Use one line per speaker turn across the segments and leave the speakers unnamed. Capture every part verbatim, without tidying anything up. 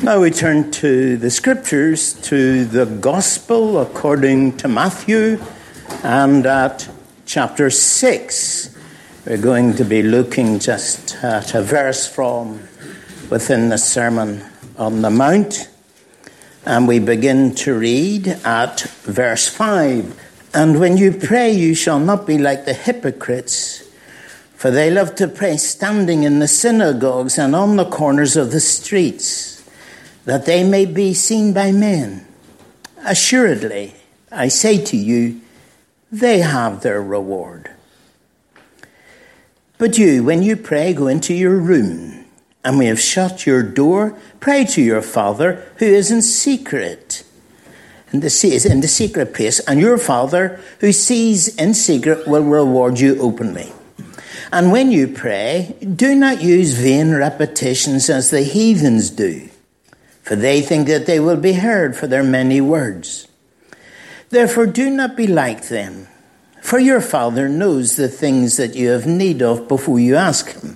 Now we turn to the scriptures, to the Gospel according to Matthew, and at chapter six. We're going to be looking just at a verse from within the Sermon on the Mount. And we begin to read at verse five. And when you pray, you shall not be like the hypocrites, for they love to pray standing in the synagogues and on the corners of the streets, that they may be seen by men. Assuredly, I say to you, they have their reward. But you, when you pray, go into your room, and when you have shut your door, pray to your Father who is in secret, in the, in the secret place, and your Father who sees in secret will reward you openly. And when you pray, do not use vain repetitions as the heathens do, for they think that they will be heard for their many words. Therefore, do not be like them, for your Father knows the things that you have need of before you ask him.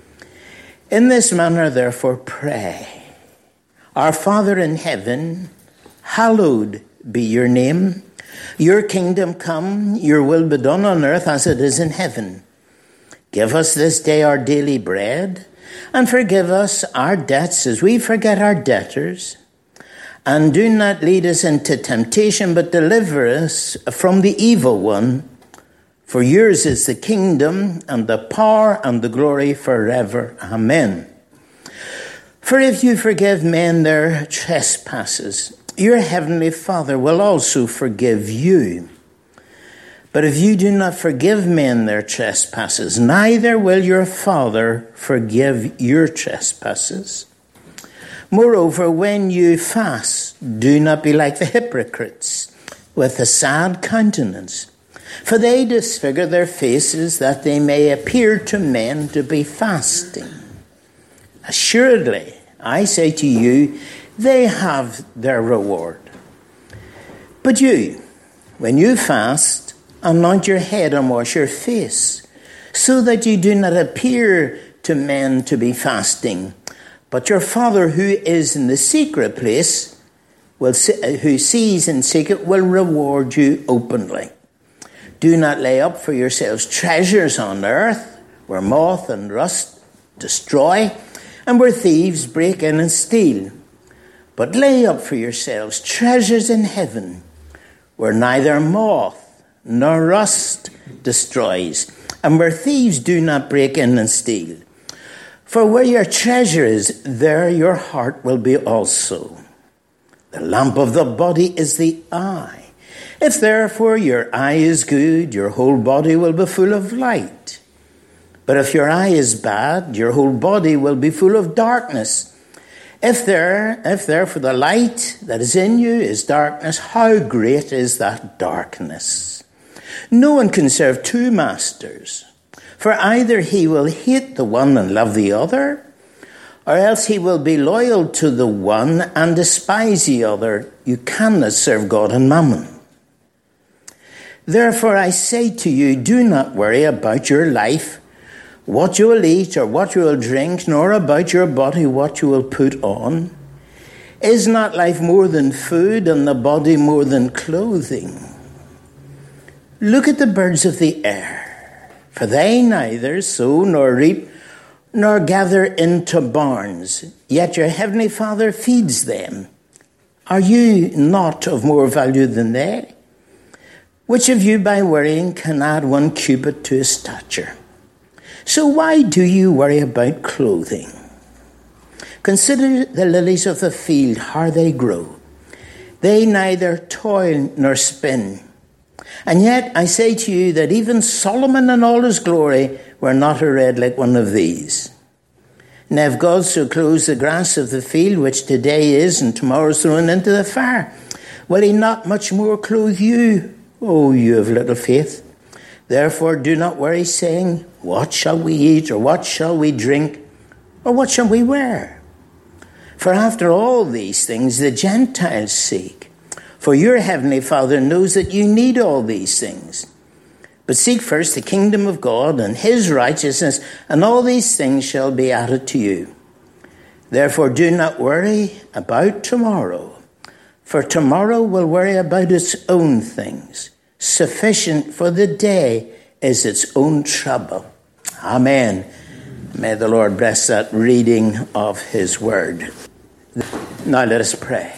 In this manner, therefore, pray. Our Father in heaven, hallowed be your name. Your kingdom come, your will be done on earth as it is in heaven. Give us this day our daily bread, and forgive us our debts as we forget our debtors. And do not lead us into temptation, but deliver us from the evil one. For yours is the kingdom, and the power, and the glory forever. Amen. For if you forgive men their trespasses, your heavenly Father will also forgive you. But if you do not forgive men their trespasses, neither will your Father forgive your trespasses. Moreover, when you fast, do not be like the hypocrites, with a sad countenance. For they disfigure their faces, that they may appear to men to be fasting. Assuredly, I say to you, they have their reward. But you, when you fast, anoint your head and wash your face, so that you do not appear to men to be fasting, but your Father who is in the secret place, will who sees in secret, will reward you openly. Do not lay up for yourselves treasures on earth, where moth and rust destroy, and where thieves break in and steal. But lay up for yourselves treasures in heaven, where neither moth nor rust destroys, and where thieves do not break in and steal. For where your treasure is, there your heart will be also. The lamp of the body is the eye. If therefore your eye is good, your whole body will be full of light. But if your eye is bad, your whole body will be full of darkness. If there, if therefore the light that is in you is darkness, how great is that darkness? No one can serve two masters, for either he will hate the one and love the other, or else he will be loyal to the one and despise the other. You cannot serve God and mammon. Therefore I say to you, do not worry about your life, what you will eat or what you will drink, nor about your body what you will put on. Is not life more than food, and the body more than clothing? Look at the birds of the air, for they neither sow nor reap nor gather into barns, yet your heavenly Father feeds them. Are you not of more value than they? Which of you by worrying can add one cubit to his stature? So why do you worry about clothing? Consider the lilies of the field, how they grow. They neither toil nor spin. And yet I say to you that even Solomon in all his glory were not arrayed like one of these. And if God so clothes the grass of the field, which today is and tomorrow is thrown into the fire, will he not much more clothe you, O you of little faith? Therefore do not worry, saying, what shall we eat, or what shall we drink, or what shall we wear? For after all these things the Gentiles seek. For your heavenly Father knows that you need all these things. But seek first the kingdom of God and his righteousness, and all these things shall be added to you. Therefore, do not worry about tomorrow, for tomorrow will worry about its own things. Sufficient for the day is its own trouble. Amen. May the Lord bless that reading of his word. Now let us pray.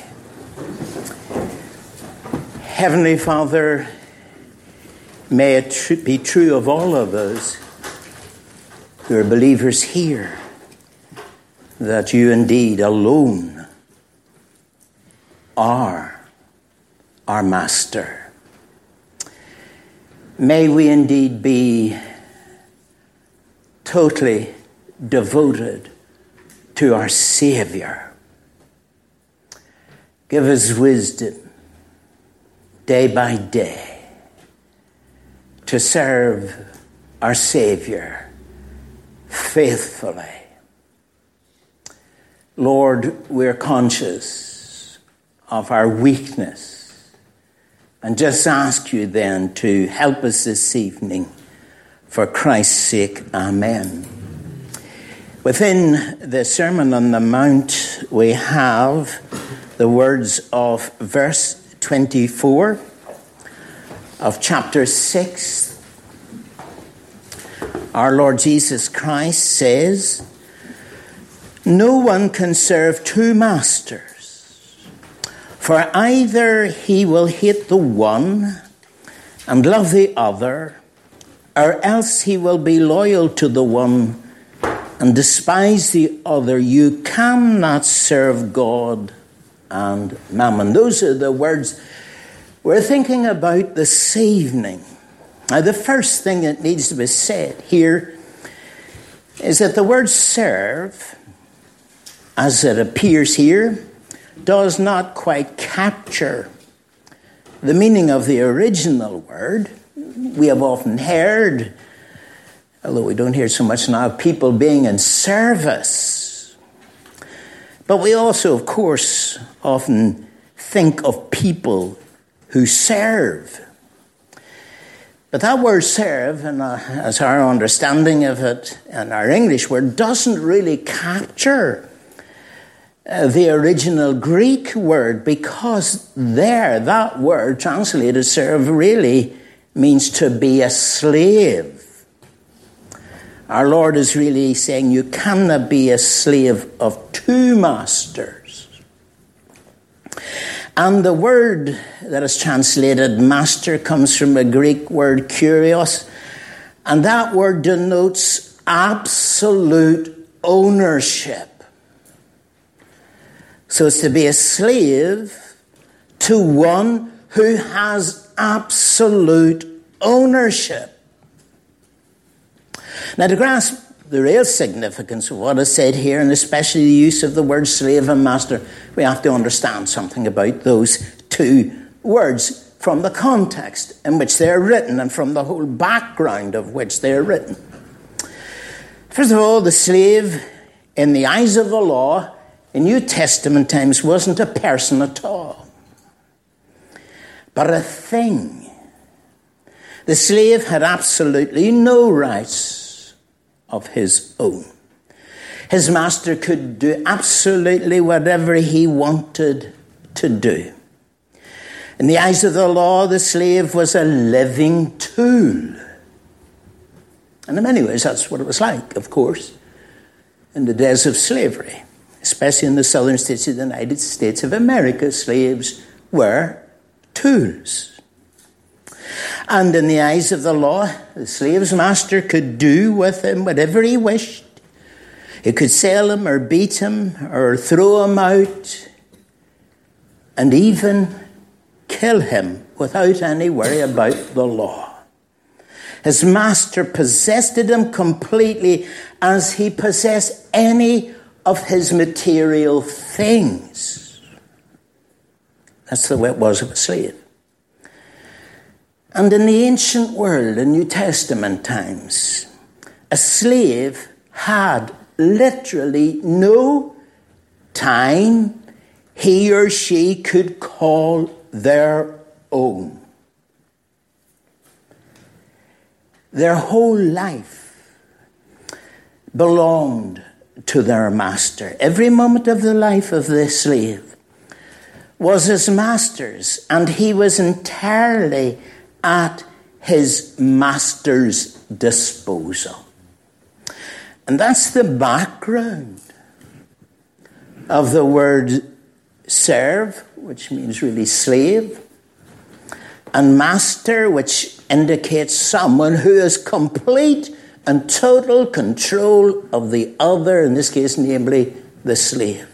Heavenly Father, may it tr- be true of all of us who are believers here, that you indeed alone are our Master. May we indeed be totally devoted to our Savior. Give us wisdom day by day to serve our Savior faithfully. Lord, we're conscious of our weakness and just ask you then to help us this evening for Christ's sake. Amen. Within the Sermon on the Mount, we have the words of verse twenty-four of chapter six. Our Lord Jesus Christ says, "No one can serve two masters, for either he will hate the one and love the other, or else he will be loyal to the one and despise the other. You cannot serve God and mammon." Those are the words we're thinking about this evening. Now, the first thing that needs to be said here is that the word serve, as it appears here, does not quite capture the meaning of the original word. We have often heard, although we don't hear so much now, people being in service. But we also, of course, often think of people who serve. But that word serve, and uh, as our understanding of it and our English word, doesn't really capture uh, the original Greek word, because there, that word translated serve really means to be a slave. Our Lord is really saying you cannot be a slave of two masters. And the word that is translated master comes from a Greek word kurios, and that word denotes absolute ownership. So it's to be a slave to one who has absolute ownership. Now, to grasp the real significance of what is said here, and especially the use of the word slave and master, we have to understand something about those two words from the context in which they are written and from the whole background of which they are written. First of all, the slave, in the eyes of the law, in New Testament times, wasn't a person at all, but a thing. The slave had absolutely no rights of his own. His master could do absolutely whatever he wanted to do. In the eyes of the law, the slave was a living tool. And in many ways, that's what it was like, of course, in the days of slavery, especially in the southern states of the United States of America. Slaves were tools. And in the eyes of the law, the slave's master could do with him whatever he wished. He could sell him or beat him or throw him out and even kill him without any worry about the law. His master possessed him completely as he possessed any of his material things. That's the way it was of a slave. And in the ancient world, in New Testament times, a slave had literally no time he or she could call their own. Their whole life belonged to their master. Every moment of the life of the slave was his master's, and he was entirely at his master's disposal. And that's the background of the word serve, which means really slave, and master, which indicates someone who has complete and total control of the other, in this case, namely, the slave.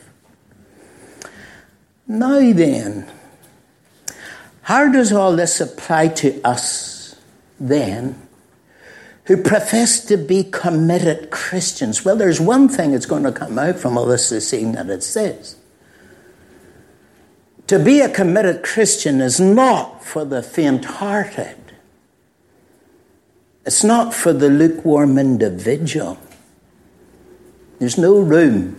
Now then, how does all this apply to us then, who profess to be committed Christians? Well, there's one thing that's going to come out from all this this evening, that it says, to be a committed Christian is not for the faint-hearted. It's not for the lukewarm individual. There's no room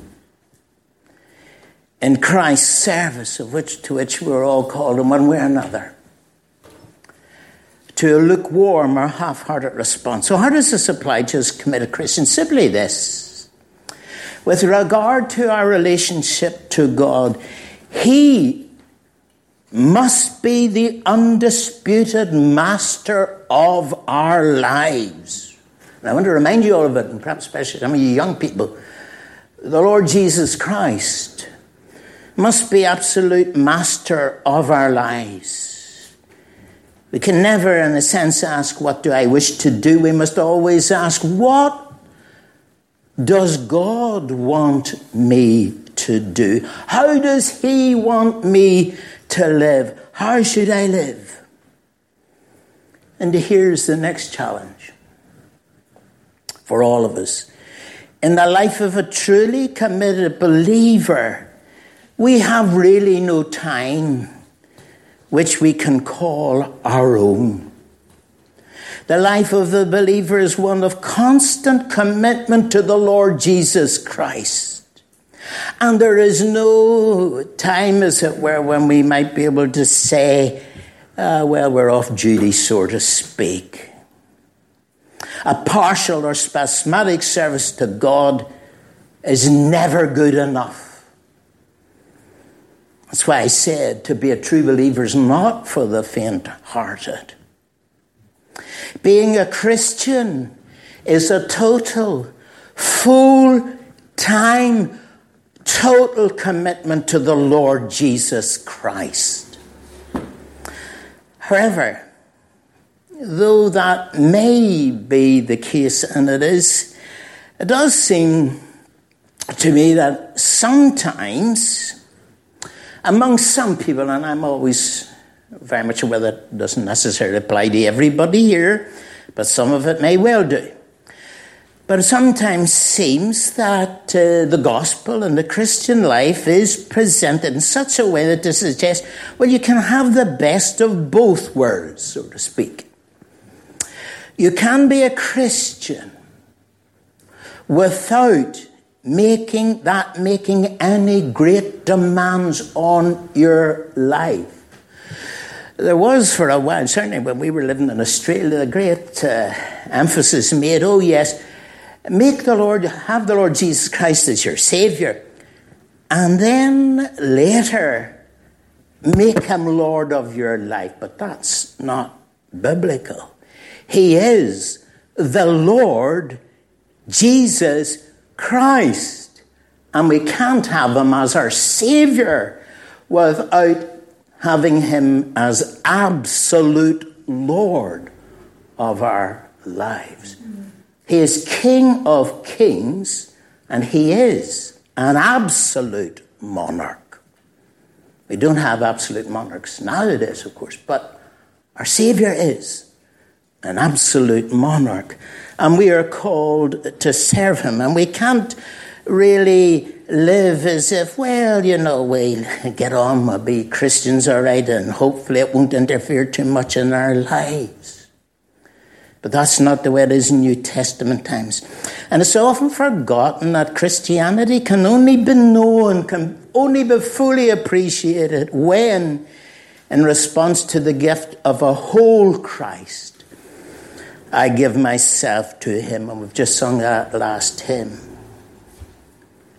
in Christ's service, of which to which we're all called in one way or another, to a lukewarm or half-hearted response. So how does this apply to us committed Christians? Simply this: with regard to our relationship to God, He must be the undisputed master of our lives. And I want to remind you all of it, and perhaps especially some of you young people. The Lord Jesus Christ must be absolute master of our lives. We can never, in a sense, ask, what do I wish to do? We must always ask, what does God want me to do? How does He want me to live? How should I live? And here's the next challenge for all of us. In the life of a truly committed believer, we have really no time which we can call our own. The life of the believer is one of constant commitment to the Lord Jesus Christ. And there is no time, as it were, when we might be able to say, uh, well, we're off duty, so to speak. A partial or spasmodic service to God is never good enough. That's why I said to be a true believer is not for the faint-hearted. Being a Christian is a total, full-time, total commitment to the Lord Jesus Christ. However, though that may be the case, and it is, it does seem to me that sometimes among some people, and I'm always very much aware that doesn't necessarily apply to everybody here, but some of it may well do. But it sometimes seems that uh, the gospel and the Christian life is presented in such a way that to suggest, well, you can have the best of both worlds, so to speak. You can be a Christian without making that making any great demands on your life. There was for a while, certainly when we were living in Australia, a great uh, emphasis made, oh yes, make the Lord, have the Lord Jesus Christ as your Saviour, and then later make Him Lord of your life. But that's not biblical. He is the Lord Jesus Christ, and we can't have Him as our Saviour without having Him as absolute Lord of our lives. He is King of kings, and He is an absolute monarch. We don't have absolute monarchs nowadays, of course, but our Saviour is an absolute monarch. And we are called to serve Him. And we can't really live as if, well, you know, we'll get on, we'll be Christians, all right, and hopefully it won't interfere too much in our lives. But that's not the way it is in New Testament times. And it's often forgotten that Christianity can only be known, can only be fully appreciated when, in response to the gift of a whole Christ, I give myself to Him. And we've just sung that last hymn.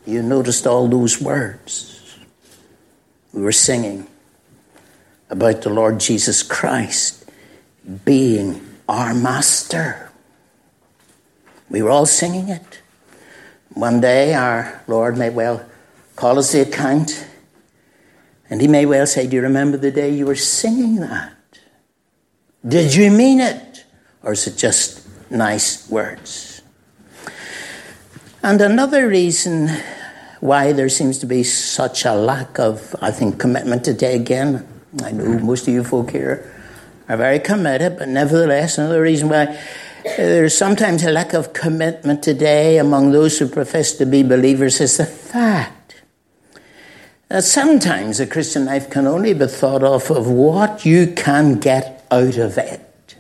You noticed all those words. We were singing about the Lord Jesus Christ being our master. We were all singing it. One day our Lord may well call us the account, and he may well say, do you remember the day you were singing that? Did you mean it? Or is it just nice words? And another reason why there seems to be such a lack of, I think, commitment today again, I know most of you folk here are very committed, but nevertheless, another reason why there's sometimes a lack of commitment today among those who profess to be believers is the fact that sometimes a Christian life can only be thought of of what you can get out of it.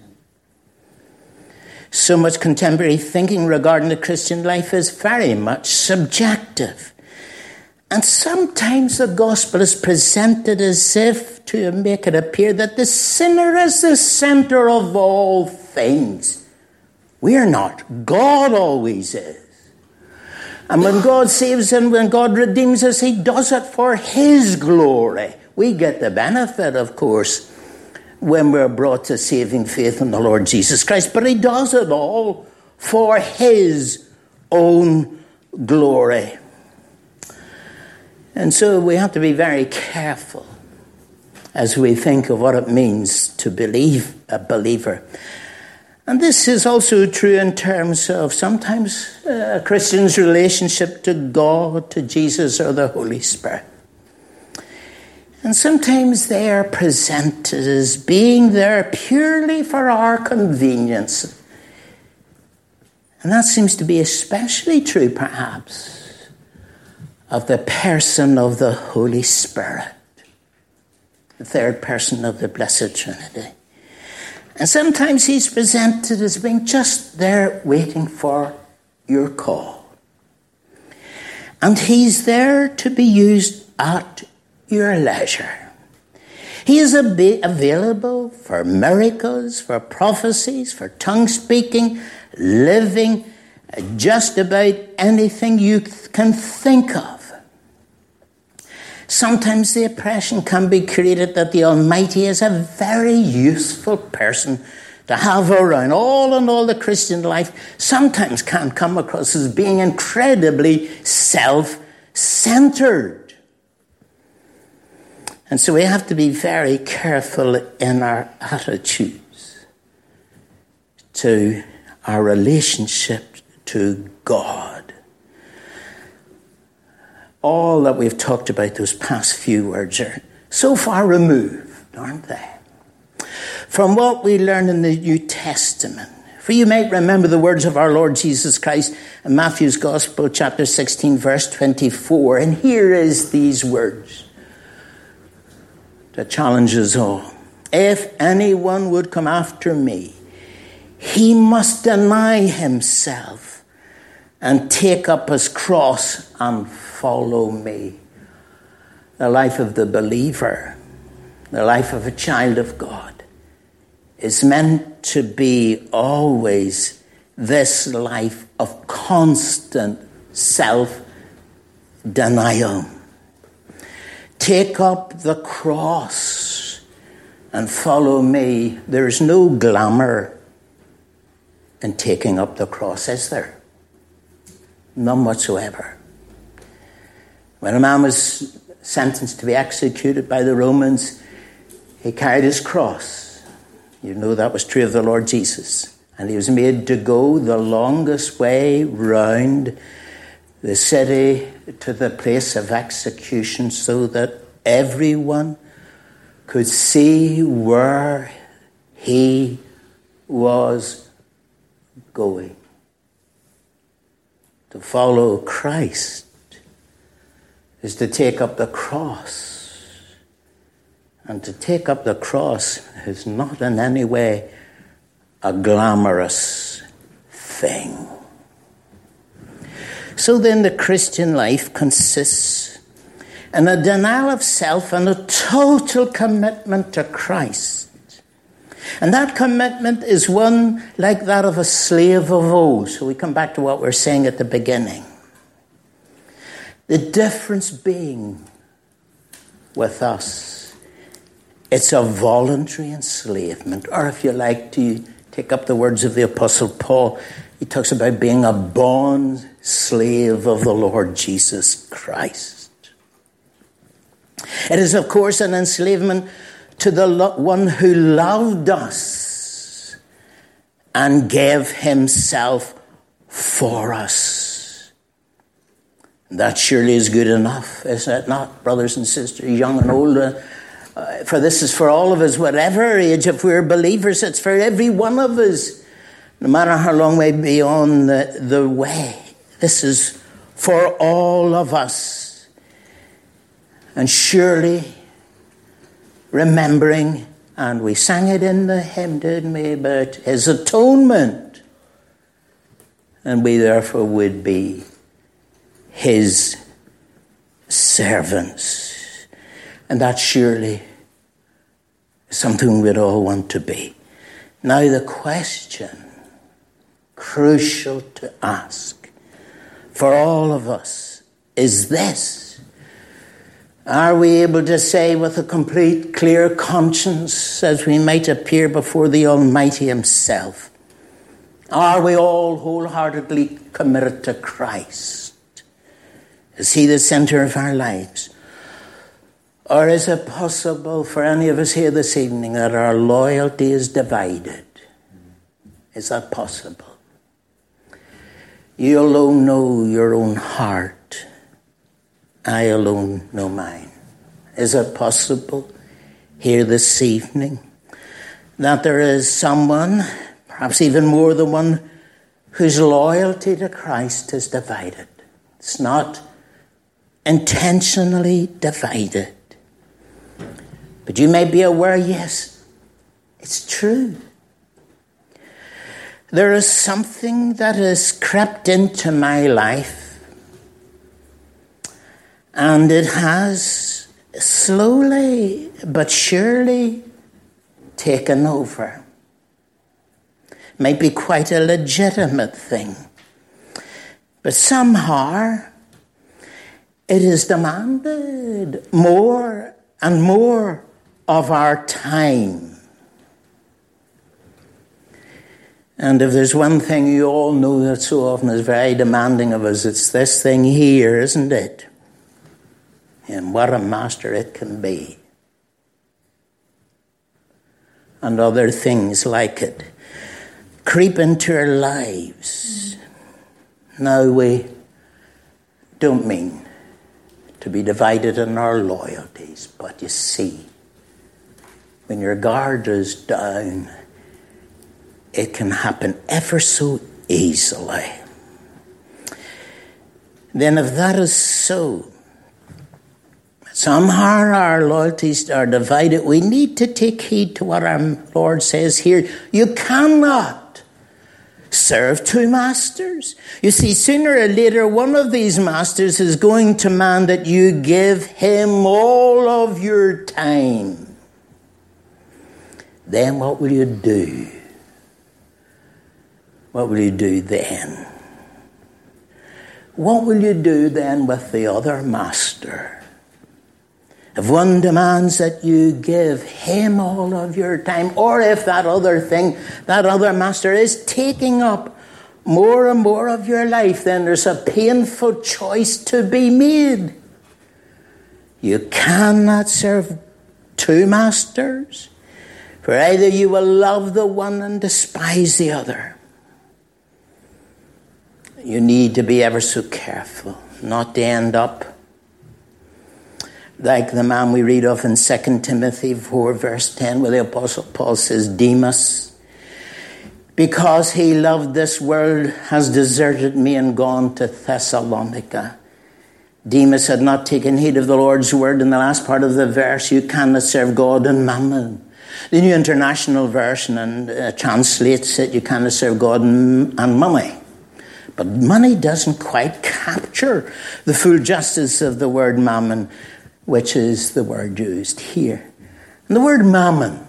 So much contemporary thinking regarding the Christian life is very much subjective. And sometimes the gospel is presented as if to make it appear that the sinner is the center of all things. We're not. God always is. And when God saves and when God redeems us, he does it for his glory. We get the benefit, of course, when we're brought to saving faith in the Lord Jesus Christ. But he does it all for his own glory. And so we have to be very careful as we think of what it means to believe a believer. And this is also true in terms of sometimes a Christian's relationship to God, to Jesus, or the Holy Spirit. And sometimes they are presented as being there purely for our convenience. And that seems to be especially true, perhaps, of the person of the Holy Spirit, the third person of the Blessed Trinity. And sometimes he's presented as being just there waiting for your call. And he's there to be used at your leisure. He is available for miracles, for prophecies, for tongue speaking, living, just about anything you can think of. Sometimes the impression can be created that the Almighty is a very useful person to have around. All in all, the Christian life sometimes can come across as being incredibly self-centered. And so we have to be very careful in our attitudes to our relationship to God. All that we've talked about those past few words are so far removed, aren't they, from what we learn in the New Testament. For you might remember the words of our Lord Jesus Christ in Matthew's Gospel, chapter sixteen, verse twenty-four. And here is these words that challenge us all. If anyone would come after me, he must deny himself and take up his cross and follow me. The life of the believer, the life of a child of God, is meant to be always this life of constant self-denial. Take up the cross and follow me. There's no glamour in taking up the cross, is there? None whatsoever. When a man was sentenced to be executed by the Romans, he carried his cross. You know that was true of the Lord Jesus. And he was made to go the longest way round the city to the place of execution so that everyone could see where he was going. To follow Christ is to take up the cross. And to take up the cross is not in any way a glamorous thing. So then the Christian life consists in a denial of self and a total commitment to Christ. And that commitment is one like that of a slave of old. So we come back to what we were saying at the beginning. The difference being with us, it's a voluntary enslavement. Or if you like to take up the words of the Apostle Paul, he talks about being a bond slave of the Lord Jesus Christ. It is, of course, an enslavement to the lo- one who loved us and gave himself for us. That surely is good enough, is it not, brothers and sisters, young and old? Uh, uh, for this is for all of us, whatever age, if we're believers, it's for every one of us, no matter how long we be on the, the way. This is for all of us. And surely, remembering, and we sang it in the hymn, didn't we, about his atonement. And we therefore would be his servants. And that surely is something we'd all want to be. Now the question, crucial to ask for all of us, is this. Are we able to say with a complete, clear conscience, as we might appear before the Almighty himself, are we all wholeheartedly committed to Christ? Is he the center of our lives? Or is it possible for any of us here this evening that our loyalty is divided? Is that possible? You alone know your own heart. I alone know mine. Is it possible here this evening that there is someone, perhaps even more than one, whose loyalty to Christ is divided? It's not intentionally divided. But you may be aware, yes, it's true. There is something that has crept into my life, and it has slowly but surely taken over. It might be quite a legitimate thing, but somehow it is demanded more and more of our time. And if there's one thing you all know that so often is very demanding of us, it's this thing here, isn't it? And what a master it can be. And other things like it creep into our lives. Now, we don't mean to be divided in our loyalties, but you see, when your guard is down, it can happen ever so easily. Then if that is so, somehow our loyalties are divided, we need to take heed to what our Lord says here. You cannot serve two masters. You see, sooner or later, one of these masters is going to demand that you give him all of your time. Then what will you do? What will you do then? What will you do then with the other master? If one demands that you give him all of your time, or if that other thing, that other master is taking up more and more of your life, then there's a painful choice to be made. You cannot serve two masters, for either you will love the one and despise the other. You need to be ever so careful not to end up like the man we read of in Second Timothy four verse ten, where the Apostle Paul says, Demas, because he loved this world, has deserted me and gone to Thessalonica. Demas had not taken heed of the Lord's word. In the last part of the verse, you cannot serve God and mammon. The New International Version and uh, translates it, you cannot serve God and, and money. But money doesn't quite capture the full justice of the word mammon, which is the word used here. And the word mammon,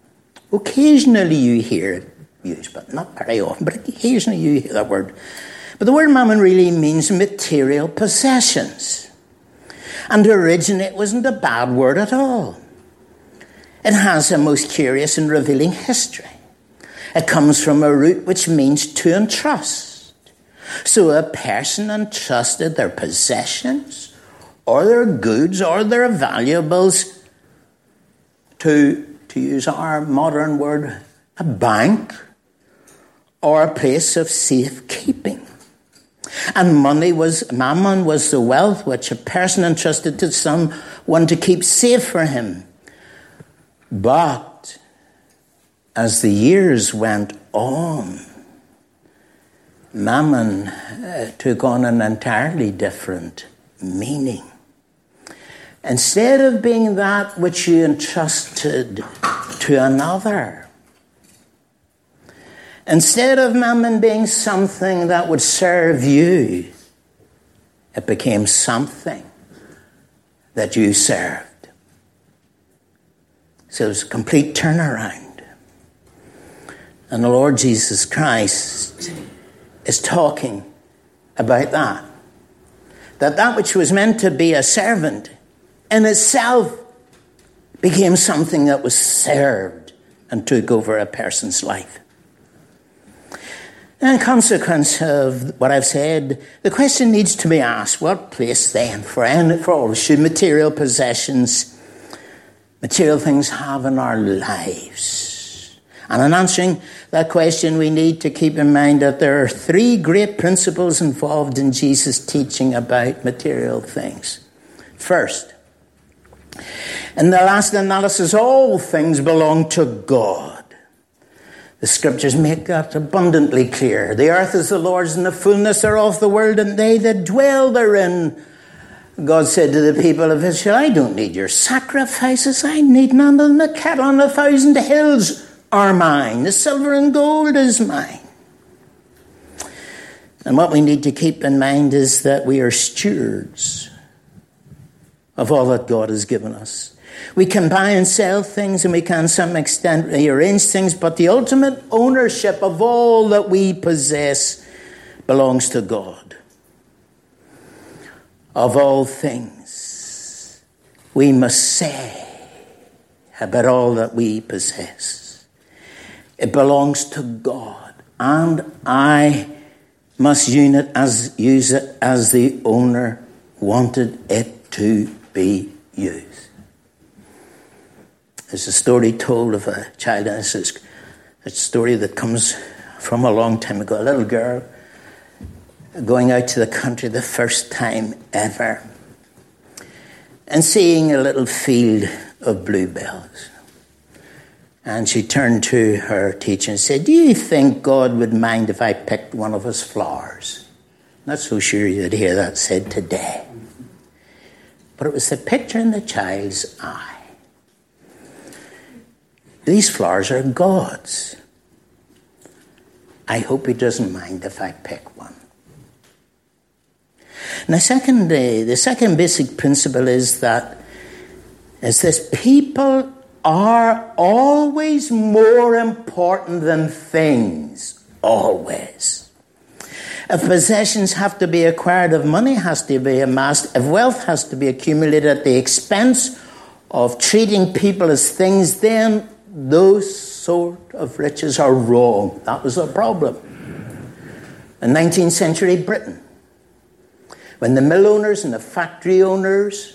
occasionally you hear it used, but not very often, but occasionally you hear that word. But the word mammon really means material possessions. And originally it wasn't a bad word at all. It has a most curious and revealing history. It comes from a root which means to entrust. So a person entrusted their possessions or their goods or their valuables to, to use our modern word, a bank or a place of safekeeping. And money was, mammon was the wealth which a person entrusted to someone to keep safe for him. But as the years went on, mammon uh, took on an entirely different meaning. Instead of being that which you entrusted to another, instead of mammon being something that would serve you, it became something that you served. So it was a complete turnaround. And the Lord Jesus Christ is talking about that. That that which was meant to be a servant in itself became something that was served and took over a person's life. And in consequence of what I've said, the question needs to be asked, what place then for, for all should material possessions, material things have in our lives? And in answering that question, we need to keep in mind that there are three great principles involved in Jesus' teaching about material things. First, in the last analysis, all things belong to God. The scriptures make that abundantly clear. The earth is the Lord's and the fullness thereof the world, and they that dwell therein. God said to the people of Israel, I don't need your sacrifices. I need none of them. The cattle on a thousand hills are mine. The silver and gold is mine. And what we need to keep in mind is that we are stewards of all that God has given us. We can buy and sell things, and we can, to some extent, rearrange things, but the ultimate ownership of all that we possess belongs to God. Of all things, we must say about all that we possess, it belongs to God, and I must use it as, use it as the owner wanted it to be used. There's a story told of a child, and it's a story that comes from a long time ago. A little girl going out to the country the first time ever and seeing a little field of bluebells. And she turned to her teacher and said, do you think God would mind if I picked one of his flowers? Not so sure you'd hear that said today. But it was the picture in the child's eye. These flowers are God's. I hope he doesn't mind if I pick one. And the second, uh, the second basic principle is that is this: people are always more important than things. Always. If possessions have to be acquired, if money has to be amassed, if wealth has to be accumulated at the expense of treating people as things, then those sort of riches are wrong. That was the problem. In nineteenth century Britain, when the mill owners and the factory owners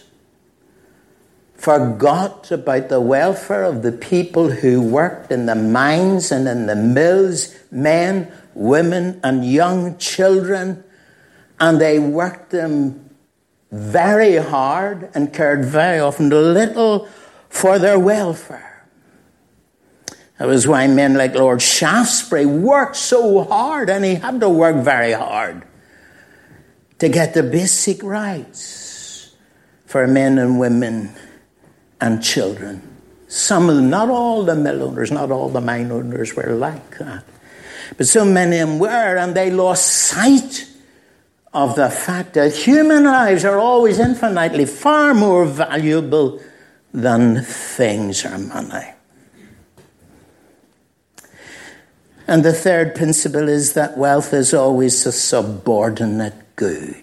forgot about the welfare of the people who worked in the mines and in the mills, men, women, and young children, and they worked them very hard and cared very often little for their welfare. That was why men like Lord Shaftesbury worked so hard, and he had to work very hard to get the basic rights for men and women and children. Some of them, not all the mill owners, not all the mine owners were like that. But so many of them were, and they lost sight of the fact that human lives are always infinitely far more valuable than things or money. And the third principle is that wealth is always a subordinate good.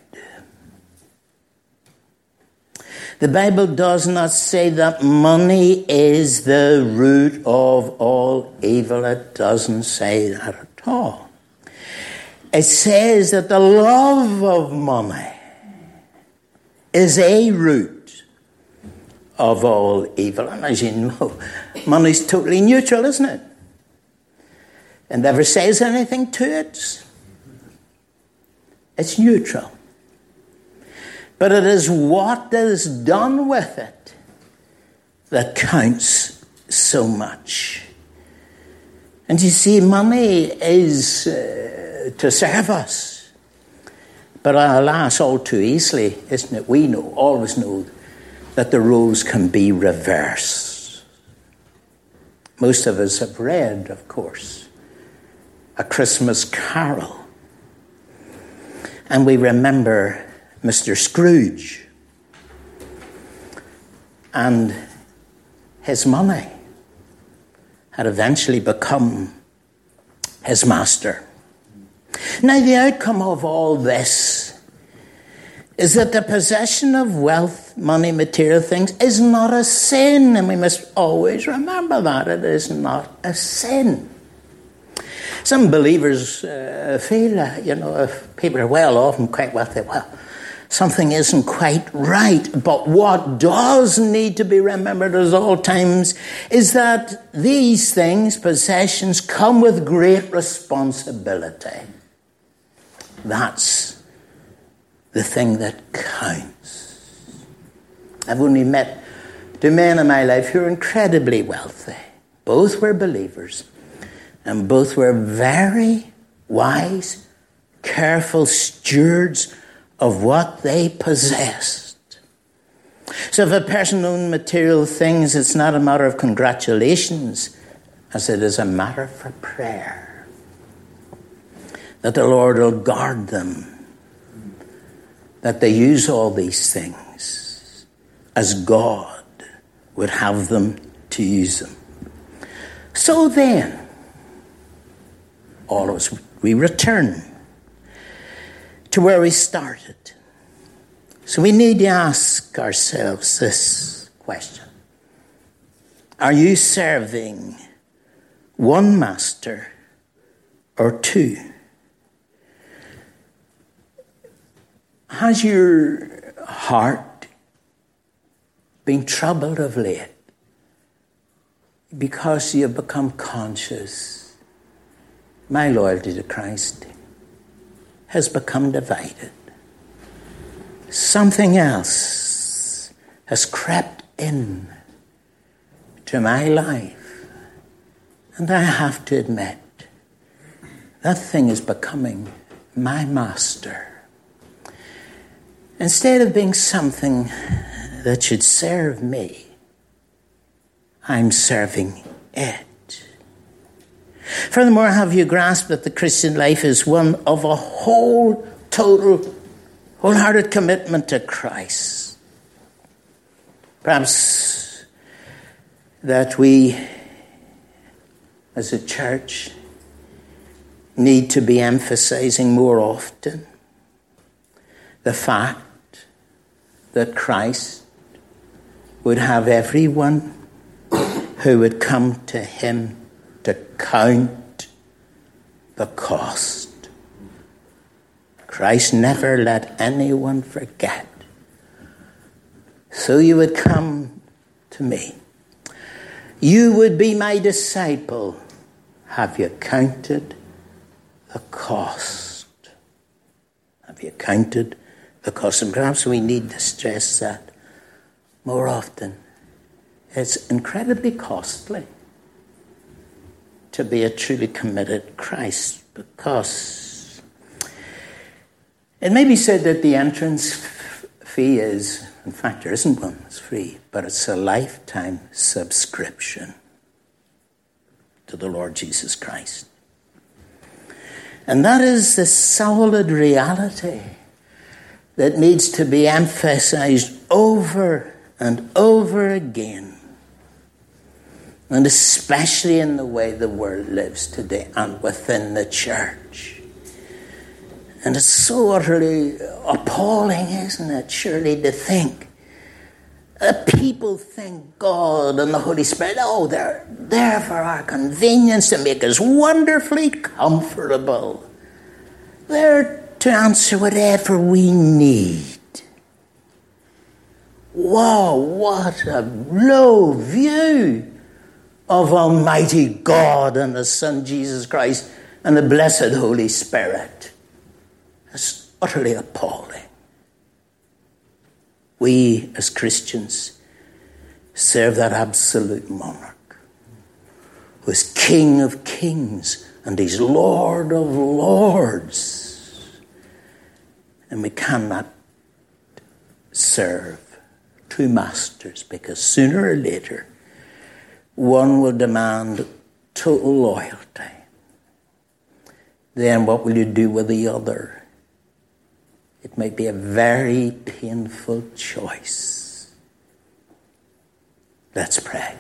The Bible does not say that money is the root of all evil. It doesn't say that at all. It says that the love of money is a root of all evil. And as you know, money's totally neutral, isn't it? It never says anything to it. It's neutral. But it is what is done with it that counts so much. And you see, money is uh, to serve us. But alas, all too easily, isn't it? We know, always know, that the roles can be reversed. Most of us have read, of course, A Christmas Carol. And we remember Mister Scrooge and his money had eventually become his master. Now, the outcome of all this is that the possession of wealth, money, material things is not a sin, and we must always remember that. It is not a sin. Some believers uh, feel, uh, you know, if people are well off and quite wealthy, well, something isn't quite right. But what does need to be remembered at all times is that these things, possessions, come with great responsibility. That's the thing that counts. I've only met two men in my life who are incredibly wealthy. Both were believers, and both were very wise, careful stewards of what they possessed. So if a person owns material things, it's not a matter of congratulations, as it is a matter for prayer. That the Lord will guard them, that they use all these things as God would have them to use them. So then, all of us, we return to where we started. So we need to ask ourselves this question. Are you serving one master or two? Has your heart been troubled of late because you have become conscious my loyalty to Christ has become divided? Something else has crept in to my life, and I have to admit, that thing is becoming my master. Instead of being something that should serve me, I'm serving it. Furthermore, have you grasped that the Christian life is one of a whole, total, wholehearted commitment to Christ? Perhaps that we, as a church, need to be emphasizing more often the fact that Christ would have everyone who would come to him to count the cost. Christ never let anyone forget. So you would come to me. You would be my disciple. Have you counted the cost? Have you counted the cost? And perhaps we need to stress that more often. It's incredibly costly to be a truly committed Christ, because it may be said that the entrance fee is, in fact, there isn't one, it's free, but it's a lifetime subscription to the Lord Jesus Christ. And that is the solid reality that needs to be emphasized over and over again. and especially in the way the world lives today and within the church. And it's so utterly appalling, isn't it, surely, to think that people think God and the Holy Spirit, oh, they're there for our convenience, to make us wonderfully comfortable. They're to answer whatever we need. Wow, what a low view of Almighty God and the Son Jesus Christ and the blessed Holy Spirit. It's utterly appalling. We as Christians serve that absolute monarch who is King of kings and he's Lord of lords. And we cannot serve two masters, because sooner or later one will demand total loyalty. Then what will you do with the other? It might be a very painful choice. Let's pray.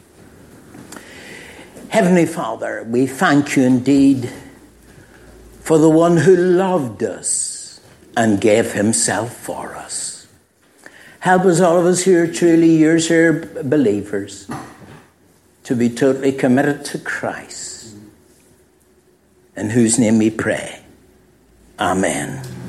Heavenly Father, we thank you indeed for the one who loved us and gave himself for us. Help us, all of us who are truly yours, here believers, to be totally committed to Christ, in whose name we pray. Amen.